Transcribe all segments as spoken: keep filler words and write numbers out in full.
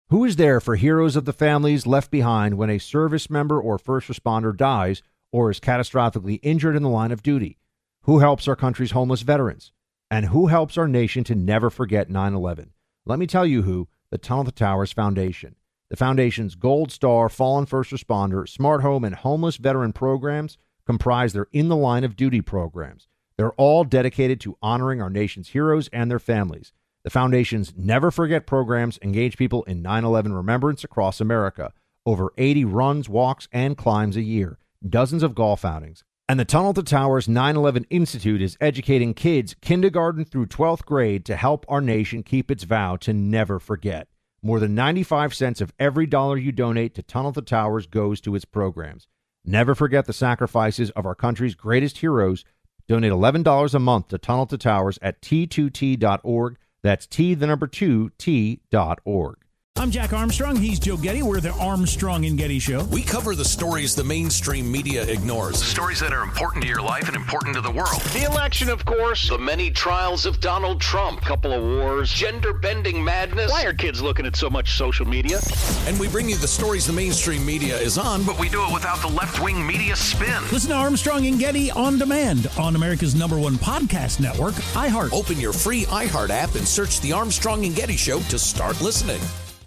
Who is there for heroes of the families left behind when a service member or first responder dies or is catastrophically injured in the line of duty? Who helps our country's homeless veterans? And who helps our nation to never forget nine eleven? Let me tell you who, the Tunnel to Towers Foundation. The Foundation's Gold Star Fallen First Responder, Smart Home, and Homeless Veteran programs comprise their In the Line of Duty programs. They're all dedicated to honoring our nation's heroes and their families. The Foundation's Never Forget programs engage people in nine eleven remembrance across America. Over eighty runs, walks, and climbs a year. Dozens of golf outings. And the Tunnel to Towers nine eleven Institute is educating kids kindergarten through twelfth grade to help our nation keep its vow to never forget. More than ninety-five cents of every dollar you donate to Tunnel to Towers goes to its programs. Never forget the sacrifices of our country's greatest heroes. Donate eleven dollars a month to Tunnel to Towers at T two T dot org. That's T, the number two, T dot org. I'm Jack Armstrong. He's Joe Getty. We're the Armstrong and Getty Show. We cover the stories the mainstream media ignores. Stories that are important to your life and important to the world. The election, of course. The many trials of Donald Trump. Couple of wars. Gender-bending madness. Why are kids looking at so much social media? And we bring you the stories the mainstream media is on, but we do it without the left-wing media spin. Listen to Armstrong and Getty on demand on America's number one podcast network, iHeart. Open your free iHeart app and search The Armstrong and Getty Show to start listening.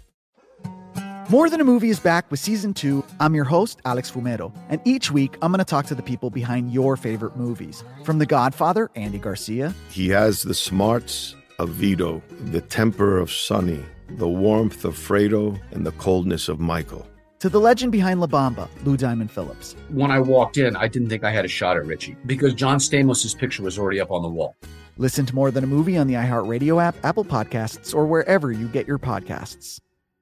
More Than a Movie is back with season two. I'm your host, Alex Fumero, and each week I'm going to talk to the people behind your favorite movies. From The Godfather, Andy Garcia. He has the smarts of Vito, the temper of Sonny, the warmth of Fredo, and the coldness of Michael. To the legend behind La Bamba, Lou Diamond Phillips. When I walked in, I didn't think I had a shot at Richie because John Stamos' picture was already up on the wall. Listen to More Than a Movie on the iHeartRadio app, Apple Podcasts, or wherever you get your podcasts.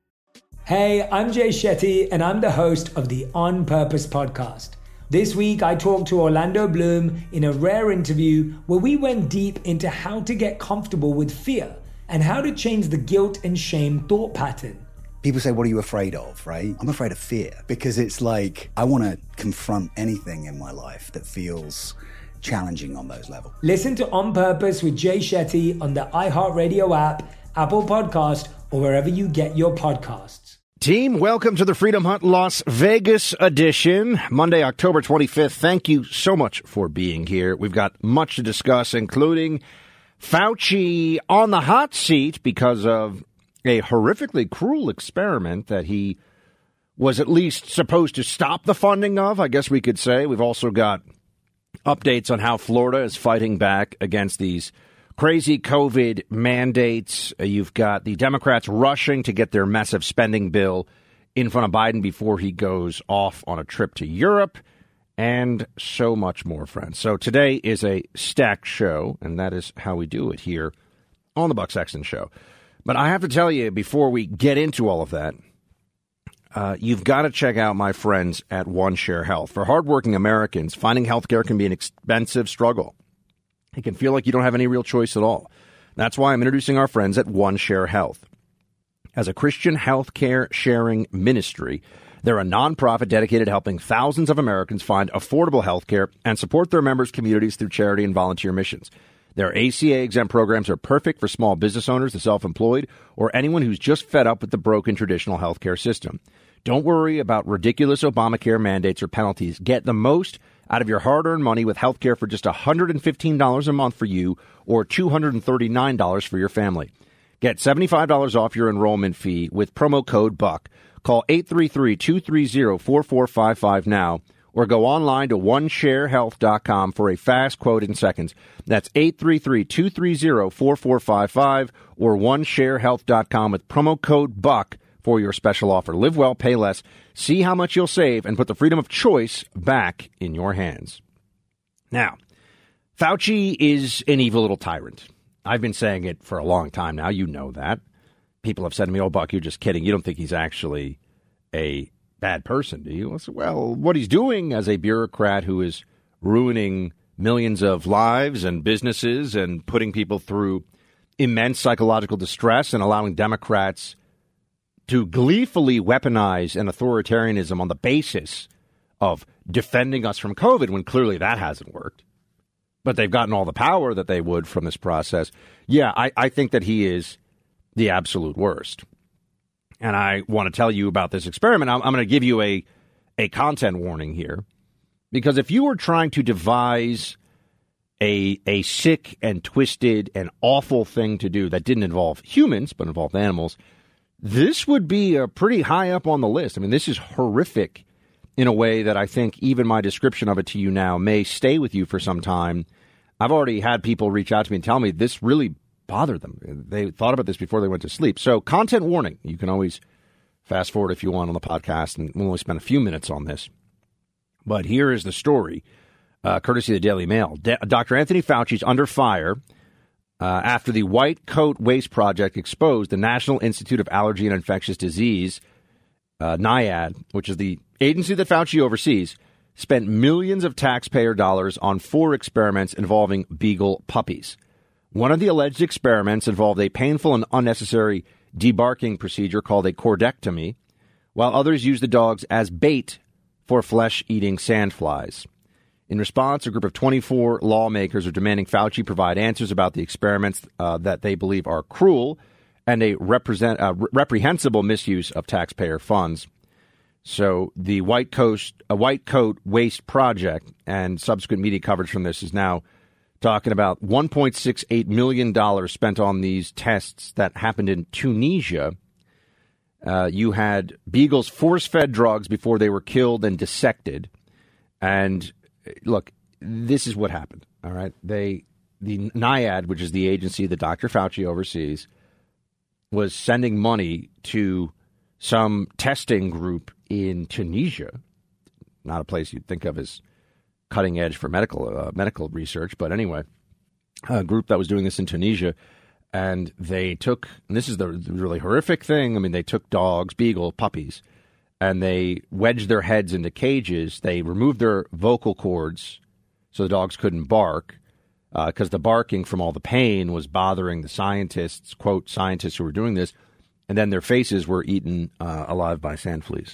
Hey, I'm Jay Shetty, and I'm the host of the On Purpose podcast. This week, I talked to Orlando Bloom in a rare interview where we went deep into how to get comfortable with fear and how to change the guilt and shame thought pattern. People say, what are you afraid of, right? I'm afraid of fear because it's like I want to confront anything in my life that feels challenging on those levels. Listen to On Purpose with Jay Shetty on the iHeartRadio app, Apple Podcast, or wherever you get your podcasts. Team, welcome to the Freedom Hunt Las Vegas edition, Monday, October twenty-fifth. Thank you so much for being here. We've got much to discuss, including Fauci on the hot seat because of a horrifically cruel experiment that he was at least supposed to stop the funding of, I guess we could say. We've also got updates on how Florida is fighting back against these crazy COVID mandates. You've got the Democrats rushing to get their massive spending bill in front of Biden before he goes off on a trip to Europe, and so much more, friends. So today is a stacked show, and that is how we do it here on the Buck Sexton Show. But I have to tell you, before we get into all of that, uh, you've got to check out my friends at OneShare Health. For hardworking Americans, finding health care can be an expensive struggle. It can feel like you don't have any real choice at all. That's why I'm introducing our friends at OneShare Health. As a Christian health care sharing ministry, they're a nonprofit dedicated to helping thousands of Americans find affordable health care and support their members' communities through charity and volunteer missions. Their A C A-exempt programs are perfect for small business owners, the self-employed, or anyone who's just fed up with the broken traditional health care system. Don't worry about ridiculous Obamacare mandates or penalties. Get the most out of your hard-earned money with health care for just one hundred fifteen dollars a month for you or two hundred thirty-nine dollars for your family. Get seventy-five dollars off your enrollment fee with promo code BUCK. Call eight three three, two three zero, four four five five now or go online to one share health dot com for a fast quote in seconds. That's eight three three, two three zero, four four five five or one share health dot com with promo code BUCK for your special offer. Live well, pay less, see how much you'll save, and put the freedom of choice back in your hands. Now, Fauci is an evil little tyrant. I've been saying it for a long time now. You know that. People have said to me, oh, Buck, you're just kidding. You don't think he's actually a bad person, do you? I said, well, what he's doing as a bureaucrat who is ruining millions of lives and businesses and putting people through immense psychological distress and allowing Democrats to gleefully weaponize an authoritarianism on the basis of defending us from COVID when clearly that hasn't worked. But they've gotten all the power that they would from this process. Yeah, I, I think that he is the absolute worst. and I want to tell you about this experiment. I'm, I'm going to give you a, a content warning here, because if you were trying to devise a a sick and twisted and awful thing to do that didn't involve humans but involved animals, this would be a pretty high up on the list. I mean, this is horrific in a way that I think even my description of it to you now may stay with you for some time. I've already had people reach out to me and tell me this really bothered them. They thought about this before they went to sleep. So, content warning. You can always fast forward if you want on the podcast, and we'll only spend a few minutes on this. But here is the story, uh, courtesy of the Daily Mail. De- Doctor Anthony Fauci's under fire uh, after the White Coat Waste Project exposed the National Institute of Allergy and Infectious Disease, uh, NIAID, which is the agency that Fauci oversees, spent millions of taxpayer dollars on four experiments involving beagle puppies. One of the alleged experiments involved a painful and unnecessary debarking procedure called a cordectomy, while others used the dogs as bait for flesh-eating sandflies. In response, a group of twenty-four lawmakers are demanding Fauci provide answers about the experiments uh, that they believe are cruel and a represent, uh, reprehensible misuse of taxpayer funds. So the White Coast, a White Coat Waste Project, and subsequent media coverage from this is now talking about one point six eight million dollars spent on these tests that happened in Tunisia. Uh, you had beagles force-fed drugs before they were killed and dissected. And look, this is what happened. All right, they, the NIAID, which is the agency that Doctor Fauci oversees, was sending money to some testing group in Tunisia, not a place you'd think of as cutting edge for medical uh, medical research, but anyway, a group that was doing this in Tunisia. And they took, and this is the really horrific thing, I mean, they took dogs, beagle, puppies, and they wedged their heads into cages. They removed their vocal cords so the dogs couldn't bark, because uh, the barking from all the pain was bothering the scientists, quote, scientists who were doing this, and then their faces were eaten uh, alive by sand fleas.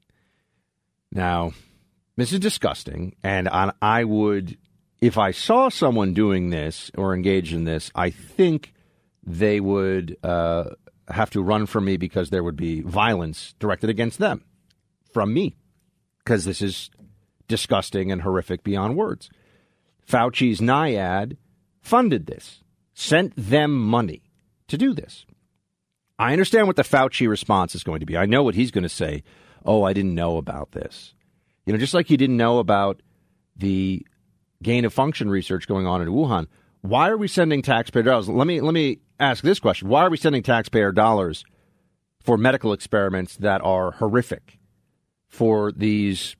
Now, this is disgusting, and I, I would, if I saw someone doing this or engaged in this, I think they would uh, have to run from me because there would be violence directed against them from me, because this is disgusting and horrific beyond words. Fauci's NIAID funded this, sent them money to do this. I understand what the Fauci response is going to be. I know what he's going to say. Oh, I didn't know about this. You know, just like you didn't know about the gain of function research going on in Wuhan. Why are we sending taxpayer dollars? Let me let me ask this question. Why are we sending taxpayer dollars for medical experiments that are horrific, for these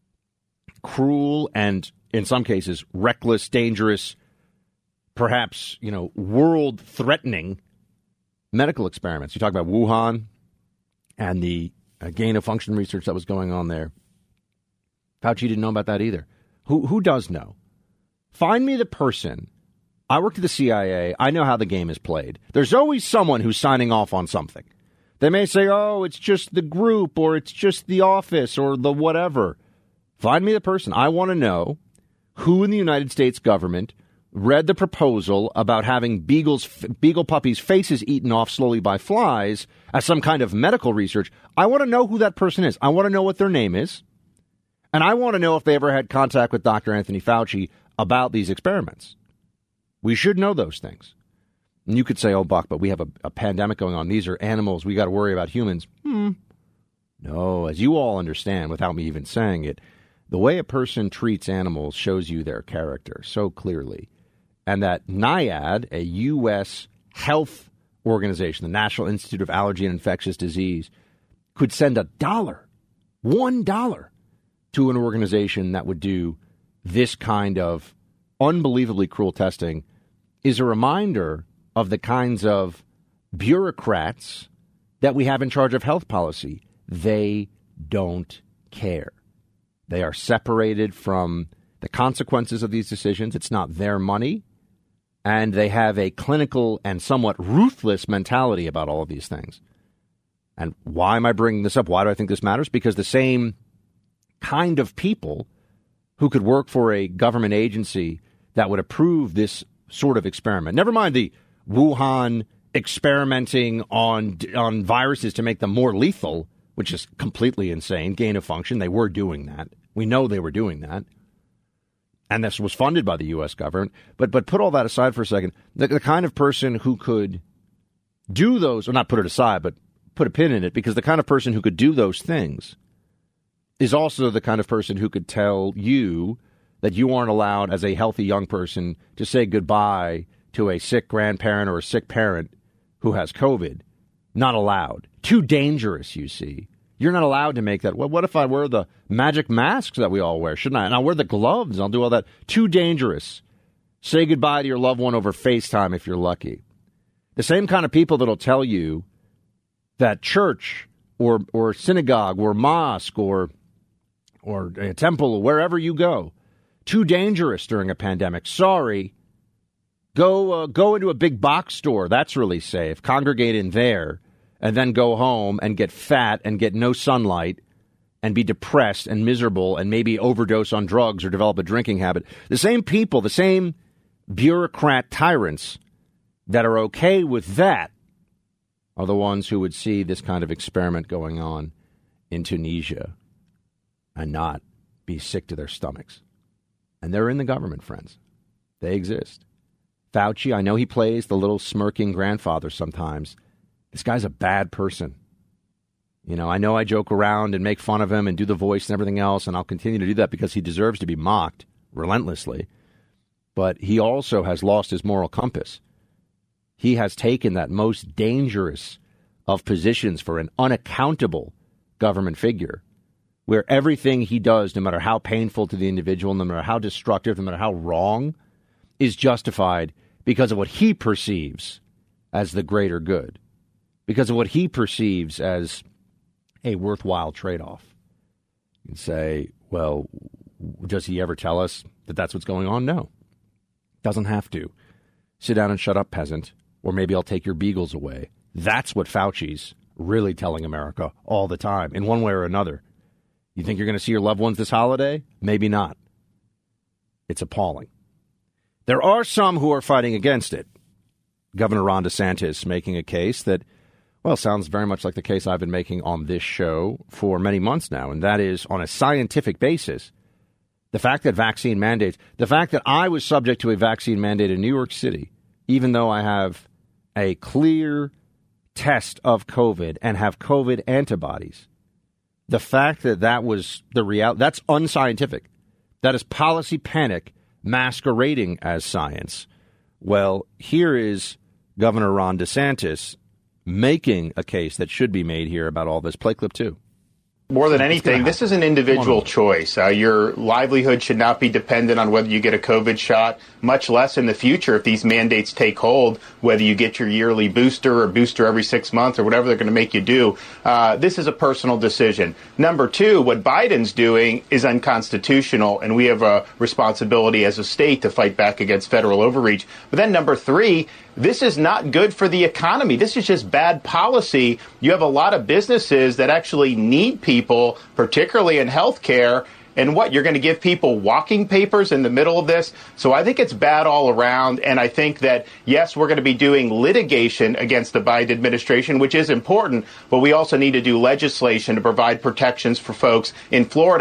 cruel and, in some cases, reckless, dangerous, perhaps, you know, world-threatening medical experiments? You talk about Wuhan and the uh, gain of function research that was going on there. Fauci didn't know about that either. Who who does know? Find me the person. I worked at the C I A. I know how the game is played. There's always someone who's signing off on something. They may say, oh, it's just the group, or it's just the office, or the whatever. Find me the person. I want to know who in the United States government read the proposal about having beagles, beagle puppies' faces eaten off slowly by flies as some kind of medical research. I want to know who that person is. I want to know what their name is. And I want to know if they ever had contact with Doctor Anthony Fauci about these experiments. We should know those things. And you could say, oh, Buck, but we have a, a pandemic going on. These are animals. We got to worry about humans. Hmm. No, as you all understand, without me even saying it, the way a person treats animals shows you their character so clearly. And that NIAID, a U S health organization, the National Institute of Allergy and Infectious Disease, could send a dollar, one dollar, to an organization that would do this kind of unbelievably cruel testing is a reminder of the kinds of bureaucrats that we have in charge of health policy. They don't care. They are separated from the consequences of these decisions. It's not their money. And they have a clinical and somewhat ruthless mentality about all of these things. And why am I bringing this up? Why do I think this matters? Because the same kind of people who could work for a government agency that would approve this sort of experiment, never mind the Wuhan experimenting on on viruses to make them more lethal, which is completely insane, gain of function. They were doing that. We know they were doing that. And this was funded by the U S government. But but put all that aside for a second. The, the kind of person who could do those, or not put it aside, but put a pin in it, because the kind of person who could do those things is also the kind of person who could tell you that you aren't allowed as a healthy young person to say goodbye to a sick grandparent or a sick parent who has COVID. Not allowed. Too dangerous, you see. You're not allowed to make that. Well, what if I wear the magic masks that we all wear? Shouldn't I? And I'll wear the gloves. I'll do all that. Too dangerous. Say goodbye to your loved one over FaceTime if you're lucky. The same kind of people that'll tell you that church or or synagogue or mosque or or a temple or wherever you go, too dangerous during a pandemic. Sorry. Go uh, go into a big box store. That's really safe. Congregate in there. And then go home and get fat and get no sunlight and be depressed and miserable and maybe overdose on drugs or develop a drinking habit. The same people, the same bureaucrat tyrants that are okay with that are the ones who would see this kind of experiment going on in Tunisia and not be sick to their stomachs. And they're in the government, friends. They exist. Fauci, I know he plays the little smirking grandfather sometimes. This guy's a bad person. You know, I know I joke around and make fun of him and do the voice and everything else, and I'll continue to do that because he deserves to be mocked relentlessly. But he also has lost his moral compass. He has taken that most dangerous of positions for an unaccountable government figure, where everything he does, no matter how painful to the individual, no matter how destructive, no matter how wrong, is justified because of what he perceives as the greater good. Because of what he perceives as a worthwhile trade-off. You can say, well, does he ever tell us that that's what's going on? No. Doesn't have to. Sit down and shut up, peasant. Or maybe I'll take your beagles away. That's what Fauci's really telling America all the time, in one way or another. You think you're going to see your loved ones this holiday? Maybe not. It's appalling. There are some who are fighting against it. Governor Ron DeSantis making a case that, well, sounds very much like the case I've been making on this show for many months now, and that is on a scientific basis. The fact that vaccine mandates, the fact that I was subject to a vaccine mandate in New York City, even though I have a clear test of COVID and have COVID antibodies, the fact that that was the reality, that's unscientific. That is policy panic masquerading as science. Well, here is Governor Ron DeSantis making a case that should be made here about all this. Play clip two. More than anything, this is an individual choice. Uh, your livelihood should not be dependent on whether you get a COVID shot, much less in the future if these mandates take hold, whether you get your yearly booster or booster every six months or whatever they're going to make you do. Uh, this is a personal decision. Number two, what Biden's doing is unconstitutional, and we have a responsibility as a state to fight back against federal overreach. But then number three, this is not good for the economy. This is just bad policy. You have a lot of businesses that actually need people, particularly in healthcare. And what, you're going to give people walking papers in the middle of this? So I think it's bad all around. And I think that, yes, we're going to be doing litigation against the Biden administration, which is important. But we also need to do legislation to provide protections for folks in Florida.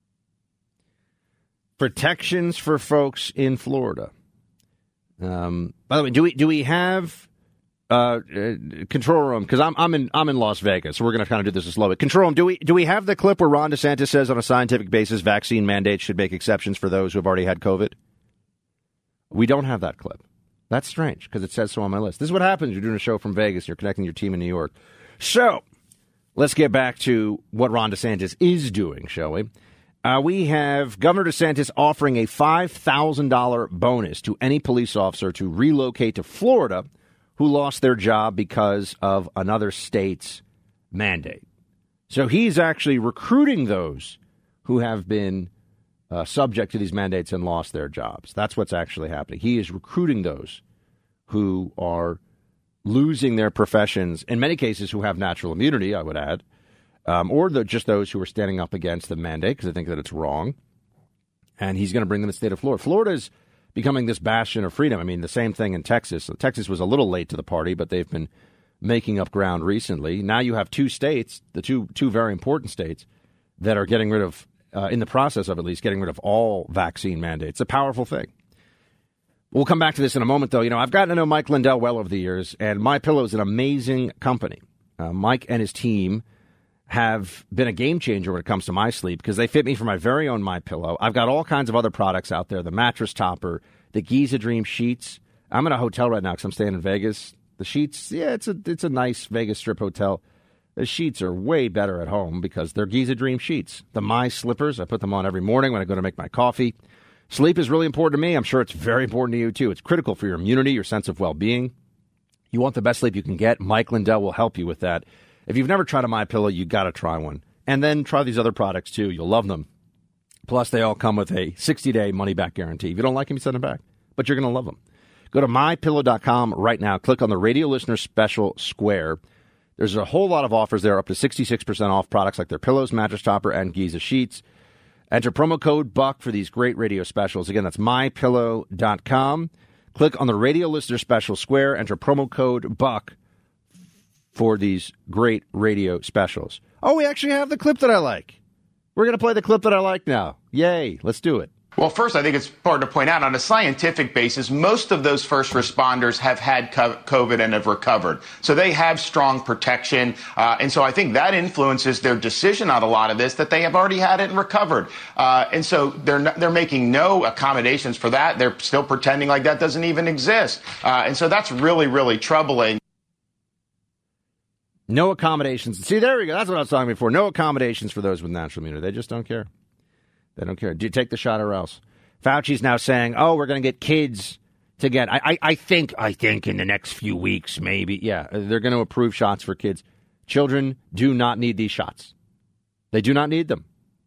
Protections for folks in Florida. Um, by the way, do we do we have uh, uh, control room? Because I'm I'm in I'm in Las Vegas, so we're going to kind of do this a slow bit. Control room. Do we do we have the clip where Ron DeSantis says on a scientific basis vaccine mandates should make exceptions for those who have already had COVID? We don't have that clip. That's strange because it says so on my list. This is what happens. You're doing a show from Vegas. You're connecting your team in New York. So let's get back to what Ron DeSantis is doing, shall we? Uh, we have Governor DeSantis offering a five thousand dollars bonus to any police officer to relocate to Florida who lost their job because of another state's mandate. So he's actually recruiting those who have been uh, subject to these mandates and lost their jobs. That's what's actually happening. He is recruiting those who are losing their professions, in many cases who have natural immunity, I would add. Um, or the, just those who are standing up against the mandate because they think that it's wrong. And he's going to bring them to the state of Florida. Florida is becoming this bastion of freedom. I mean, the same thing in Texas. Texas was a little late to the party, but they've been making up ground recently. Now you have two states, the two two very important states, that are getting rid of, uh, in the process of at least, getting rid of all vaccine mandates. It's a powerful thing. We'll come back to this in a moment, though. You know, I've gotten to know Mike Lindell well over the years, and MyPillow is an amazing company. Uh, Mike and his team have been a game changer when it comes to my sleep because they fit me for my very own MyPillow. I've got all kinds of other products out there, the mattress topper, the Giza Dream sheets. I'm in a hotel right now because I'm staying in Vegas. The sheets, yeah, it's a it's a nice Vegas Strip hotel. The sheets are way better at home because they're Giza Dream sheets. The My Slippers, I put them on every morning when I go to make my coffee. Sleep is really important to me. I'm sure it's very important to you, too. It's critical for your immunity, your sense of well-being. You want the best sleep you can get. Mike Lindell will help you with that. If you've never tried a MyPillow, you got to try one. And then try these other products, too. You'll love them. Plus, they all come with a sixty-day money-back guarantee. If you don't like them, you send them back. But you're going to love them. Go to my pillow dot com right now. Click on the radio listener special square. There's a whole lot of offers there, up to sixty-six percent off products like their pillows, mattress topper, and Giza sheets. Enter promo code BUCK for these great radio specials. Again, that's my pillow dot com. Click on the radio listener special square. Enter promo code BUCK for these great radio specials. Oh, we actually have the clip that I like. We're going to play the clip that I like now. Yay. Let's do it. Well, first, I think it's important to point out, on a scientific basis, most of those first responders have had COVID and have recovered. So they have strong protection. Uh, and so I think that influences their decision on a lot of this, that they have already had it and recovered. Uh, and so they're not, they're making no accommodations for that. They're still pretending like that doesn't even exist. Uh, and so that's really, really troubling. No accommodations. See, there we go. That's what I was talking before. No accommodations for those with natural immunity. They just don't care. They don't care. Do you take the shot or else? Fauci's now saying, oh, we're going to get kids to get, I, I, I think, I think in the next few weeks, maybe. Yeah, they're going to approve shots for kids. Children do not need these shots. They do not need them.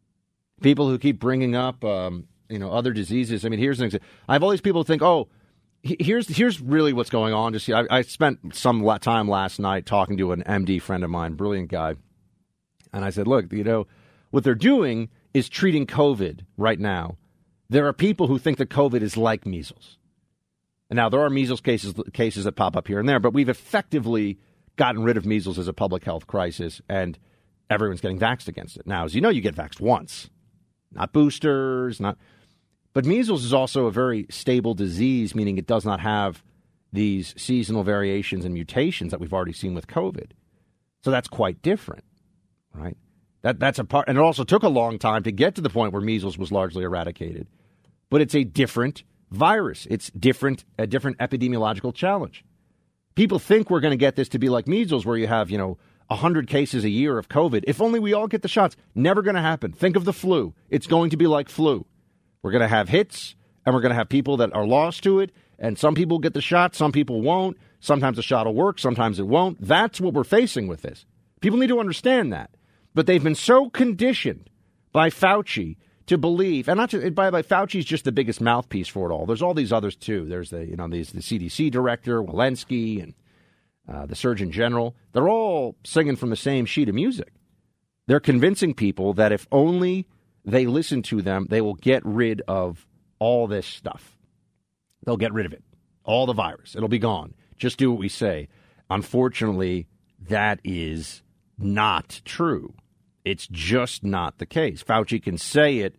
People who keep bringing up, um, you know, other diseases. I mean, here's an example. I have all these people who think, oh, here's here's really what's going on. Just I, I spent some time last night talking to an M D friend of mine, brilliant guy. And I said, look, you know, what they're doing is treating COVID right now. There are people who think that COVID is like measles. And now, there are measles cases cases that pop up here and there, but we've effectively gotten rid of measles as a public health crisis, and everyone's getting vaxxed against it. Now, as you know, you get vaxxed once, not boosters, not. But measles is also a very stable disease, meaning it does not have these seasonal variations and mutations that we've already seen with COVID. So that's quite different, right? That that's a part, and it also took a long time to get to the point where measles was largely eradicated. But it's a different virus. It's different, a different epidemiological challenge. People think we're going to get this to be like measles, where you have, you know, one hundred cases a year of COVID. If only we all get the shots. Never going to happen. Think of the flu. It's going to be like flu. We're going to have hits, and we're going to have people that are lost to it, and some people get the shot, some people won't. Sometimes the shot will work, sometimes it won't. That's what we're facing with this. People need to understand that. But they've been so conditioned by Fauci to believe, and not just, by, by Fauci's just the biggest mouthpiece for it all. There's all these others too. There's the you know these the C D C director, Walensky, and uh, the Surgeon General. They're all singing from the same sheet of music. They're convincing people that if only they listen to them, they will get rid of all this stuff. They'll get rid of it, all the virus. It'll be gone. Just do what we say. Unfortunately, that is not true. It's just not the case. Fauci can say it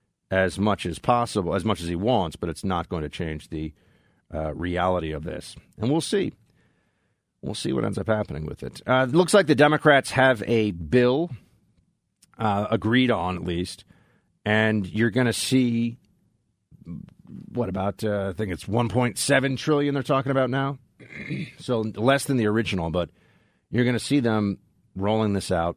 as much as possible, as much as he wants, but it's not going to change the uh, reality of this. And we'll see. We'll see what ends up happening with it. Uh, it looks like the Democrats have a bill uh, agreed on, at least, and you're going to see, what about, uh, I think it's one point seven trillion dollars they're talking about now. So less than the original, but you're going to see them rolling this out.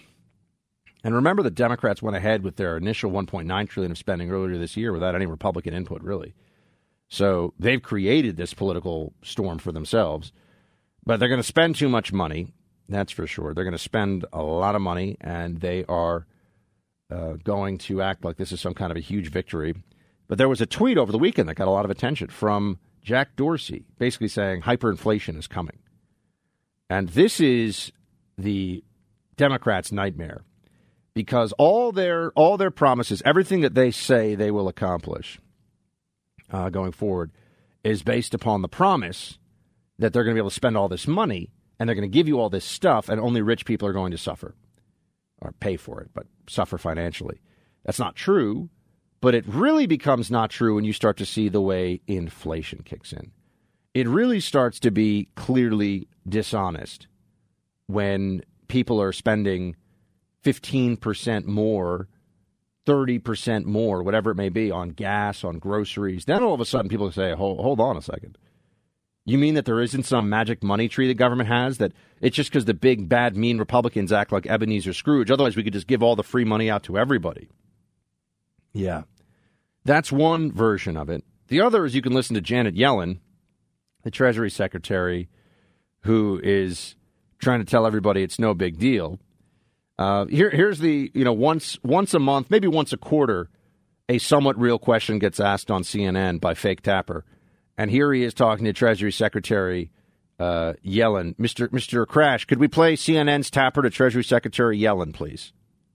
And remember, the Democrats went ahead with their initial one point nine trillion dollars of spending earlier this year without any Republican input, really. So they've created this political storm for themselves. But they're going to spend too much money, that's for sure. They're going to spend a lot of money, and they are uh, going to act like this is some kind of a huge victory. But there was a tweet over the weekend that got a lot of attention from Jack Dorsey, basically saying hyperinflation is coming. And this is the Democrats' nightmare, because all their all their promises, everything that they say they will accomplish, uh, going forward is based upon the promise that they're going to be able to spend all this money and they're going to give you all this stuff and only rich people are going to suffer or pay for it, but suffer financially. That's not true, but it really becomes not true when you start to see the way inflation kicks in. It really starts to be clearly dishonest when people are spending fifteen percent more, thirty percent more, whatever it may be, on gas, on groceries. Then all of a sudden people say, hold, hold on a second. You mean that there isn't some magic money tree the government has, that it's just because the big, bad, mean Republicans act like Ebenezer Scrooge? Otherwise, we could just give all the free money out to everybody. Yeah, that's one version of it. The other is you can listen to Janet Yellen, the Treasury Secretary, who is trying to tell everybody it's no big deal. Uh, here, here's the, you know, once once a month, maybe once a quarter, a somewhat real question gets asked on C N N by Fake Tapper. And here he is talking to Treasury Secretary uh, Yellen. Mister Mister Crash, could we play C N N's Tapper to Treasury Secretary Yellen, please?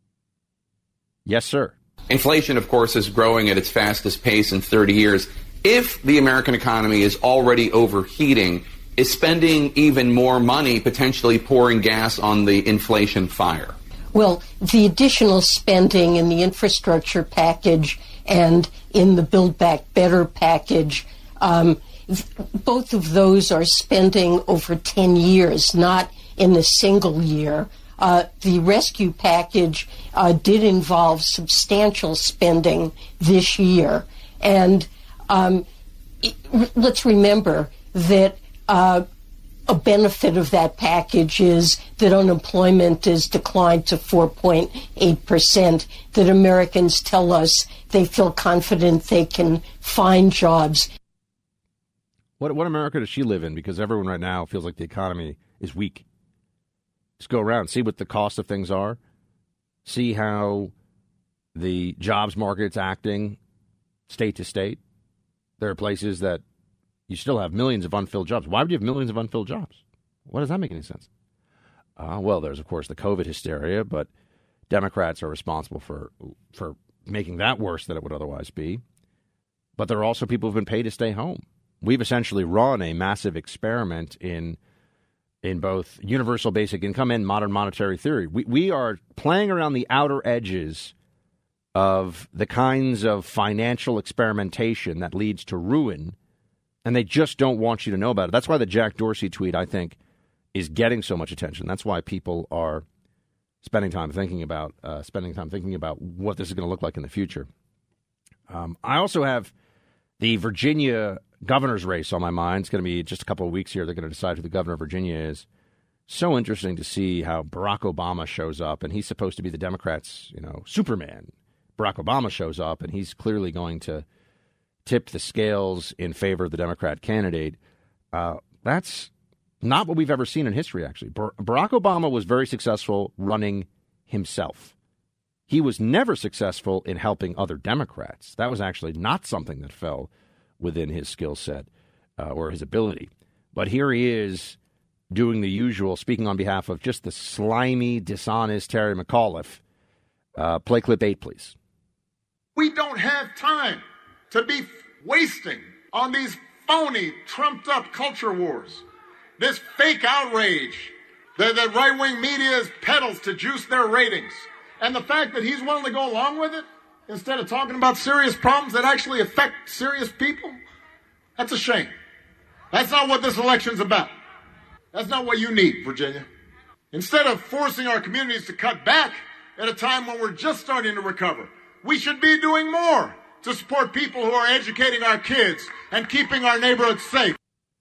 Yes, sir. Inflation, of course, is growing at its fastest pace in thirty years. If the American economy is already overheating, is spending even more money potentially pouring gas on the inflation fire? Well, the additional spending in the infrastructure package and in the Build Back Better package, um, both of those are spending over ten years, not in a single year. Uh, the rescue package uh, did involve substantial spending this year. And um, it, let's remember that uh, a benefit of that package is that unemployment has declined to four point eight percent, that Americans tell us they feel confident they can find jobs. What, what America does she live in? Because everyone right now feels like the economy is weak. Just go around, see what the cost of things are, see how the jobs market's acting state to state. There are places that you still have millions of unfilled jobs. Why would you have millions of unfilled jobs? Why does that make any sense? Uh, well, there's, of course, the COVID hysteria, but Democrats are responsible for for making that worse than it would otherwise be. But there are also people who've been paid to stay home. We've essentially run a massive experiment in in both universal basic income and modern monetary theory. We, we are playing around the outer edges of the kinds of financial experimentation that leads to ruin, and they just don't want you to know about it. That's why the Jack Dorsey tweet, I think, is getting so much attention. That's why people are spending time thinking about uh, spending time thinking about what this is going to look like in the future. Um, I also have the Virginia governor's race on my mind. It's going to be just a couple of weeks here. They're going to decide who the governor of Virginia is. So interesting to see how Barack Obama shows up, and he's supposed to be the Democrats', you know, Superman. Barack Obama shows up, and he's clearly going to tip the scales in favor of the Democrat candidate. Uh, that's not what we've ever seen in history, actually. Bar- Barack Obama was very successful running himself. He was never successful in helping other Democrats. That was actually not something that fell within his skill set uh, or his ability. But here he is doing the usual, speaking on behalf of just the slimy, dishonest Terry McAuliffe. Uh, play clip eight, please. We don't have time to be wasting on these phony, trumped-up culture wars. This fake outrage that the right-wing media peddles to juice their ratings. And the fact that he's willing to go along with it instead of talking about serious problems that actually affect serious people, that's a shame. That's not what this election's about. That's not what you need, Virginia. Instead of forcing our communities to cut back at a time when we're just starting to recover, we should be doing more to support people who are educating our kids and keeping our neighborhoods safe.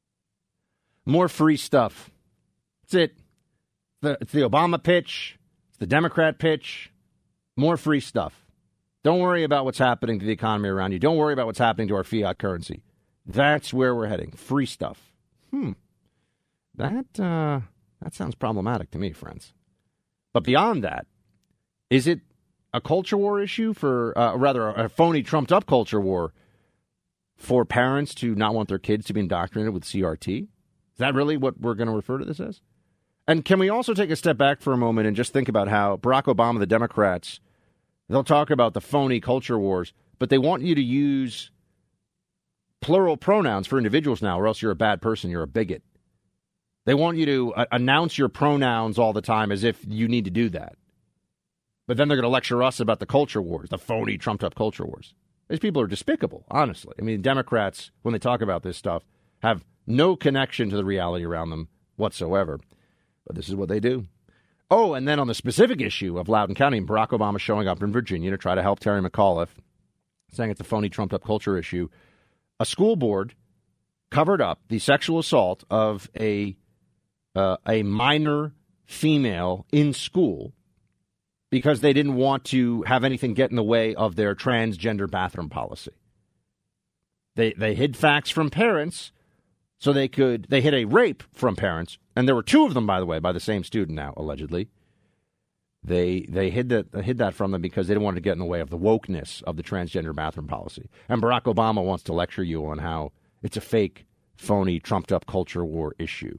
More free stuff. That's it. The, it's the Obama pitch. It's the Democrat pitch. More free stuff. Don't worry about what's happening to the economy around you. Don't worry about what's happening to our fiat currency. That's where we're heading. Free stuff. Hmm. That, uh, that sounds problematic to me, friends. But beyond that, is it a culture war issue for, uh, rather, a phony, trumped-up culture war for parents to not want their kids to be indoctrinated with C R T? Is that really what we're going to refer to this as? And can we also take a step back for a moment and just think about how Barack Obama, the Democrats, they'll talk about the phony culture wars, but they want you to use plural pronouns for individuals now, or else you're a bad person, you're a bigot. They want you to uh, announce your pronouns all the time as if you need to do that. But then they're going to lecture us about the culture wars, the phony, trumped-up culture wars. These people are despicable, honestly. I mean, Democrats, when they talk about this stuff, have no connection to the reality around them whatsoever. But this is what they do. Oh, and then on the specific issue of Loudoun County, Barack Obama showing up in Virginia to try to help Terry McAuliffe, saying it's a phony, trumped-up culture issue. A school board covered up the sexual assault of a uh, a minor female in school because they didn't want to have anything get in the way of their transgender bathroom policy. They they hid facts from parents so they could, they hid a rape from parents, and there were two of them, by the way, by the same student now, allegedly. They they hid that hid that from them because they didn't want to get in the way of the wokeness of the transgender bathroom policy. And Barack Obama wants to lecture you on how it's a fake, phony, trumped-up culture war issue.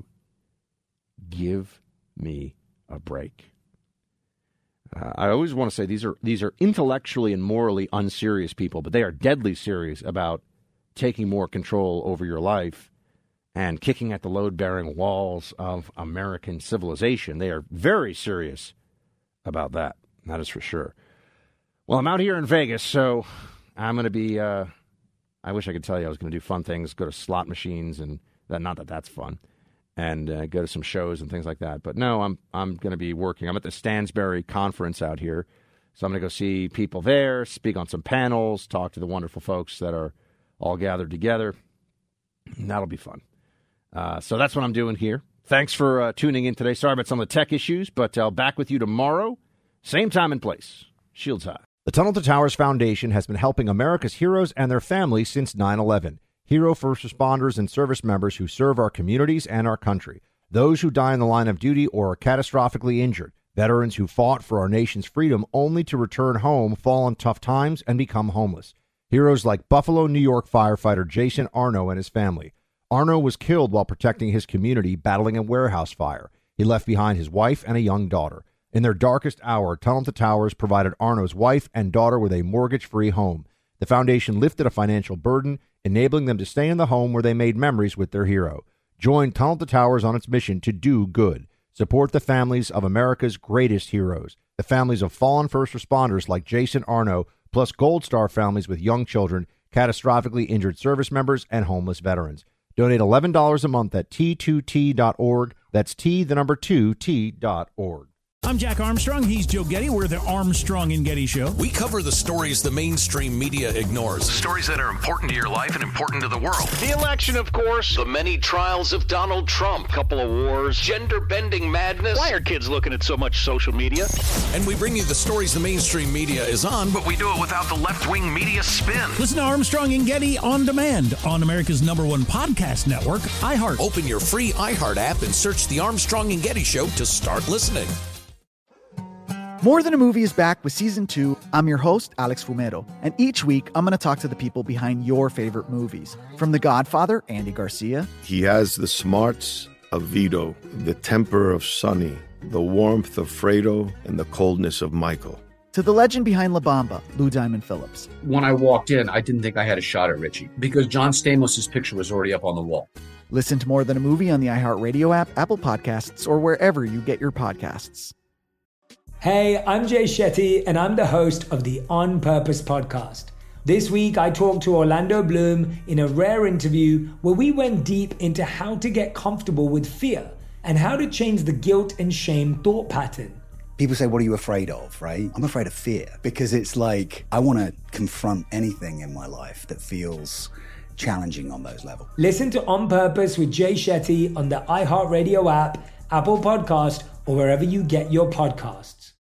Give me a break. Uh, I always want to say these are these are intellectually and morally unserious people, but they are deadly serious about taking more control over your life and kicking at the load-bearing walls of American civilization. They are very serious about that. That is for sure. Well, I'm out here in Vegas, so I'm going to be, uh, I wish I could tell you I was going to do fun things, go to slot machines, and that, not that that's fun, and uh, go to some shows and things like that. But no, I'm I'm going to be working. I'm at the Stansberry Conference out here, so I'm going to go see people there, speak on some panels, talk to the wonderful folks that are all gathered together. And that'll be fun. Uh, so that's what I'm doing here. Thanks for uh, tuning in today. Sorry about some of the tech issues, but I'll back with you tomorrow. Same time and place. Shields high. The Tunnel to Towers Foundation has been helping America's heroes and their families since nine eleven. Hero first responders and service members who serve our communities and our country. Those who die in the line of duty or are catastrophically injured. Veterans who fought for our nation's freedom only to return home, fall in tough times, and become homeless. Heroes like Buffalo, New York firefighter Jason Arno and his family. Arno was killed while protecting his community battling a warehouse fire. He left behind his wife and a young daughter. In their darkest hour, Tunnel to Towers provided Arno's wife and daughter with a mortgage-free home. The foundation lifted a financial burden, enabling them to stay in the home where they made memories with their hero. Join Tunnel to Towers on its mission to do good. Support the families of America's greatest heroes, the families of fallen first responders like Jason Arno, plus Gold Star families with young children, catastrophically injured service members, and homeless veterans. Donate eleven dollars a month at T two T dot org. That's T, the number two, T dot org. I'm Jack Armstrong. He's Joe Getty. We're the Armstrong and Getty Show. We cover the stories the mainstream media ignores. Stories that are important to your life and important to the world. The election, of course. The many trials of Donald Trump. Couple of wars. Gender-bending madness. Why are kids looking at so much social media? And we bring you the stories the mainstream media is on, But we do it without the left-wing media spin. Listen to Armstrong and Getty on demand on America's number one podcast network, iHeart. Open your free iHeart app and search The Armstrong and Getty Show to start listening. More Than a Movie is back with season two. I'm your host, Alex Fumero, and each week I'm going to talk to the people behind your favorite movies. From The Godfather, Andy Garcia. He has the smarts of Vito, the temper of Sonny, the warmth of Fredo, and the coldness of Michael. To the legend behind La Bamba, Lou Diamond Phillips. When I walked in, I didn't think I had a shot at Richie because John Stamos' picture was already up on the wall. Listen to More Than a Movie on the iHeartRadio app, Apple Podcasts, or wherever you get your podcasts. Hey, I'm Jay Shetty, and I'm the host of the On Purpose podcast. This week, I talked to Orlando Bloom in a rare interview where we went deep into how to get comfortable with fear and how to change the guilt and shame thought pattern. People say, what are you afraid of, right? I'm afraid of fear because it's like I want to confront anything in my life that feels challenging on those levels. Listen to On Purpose with Jay Shetty on the iHeartRadio app, Apple Podcast, or wherever you get your podcasts.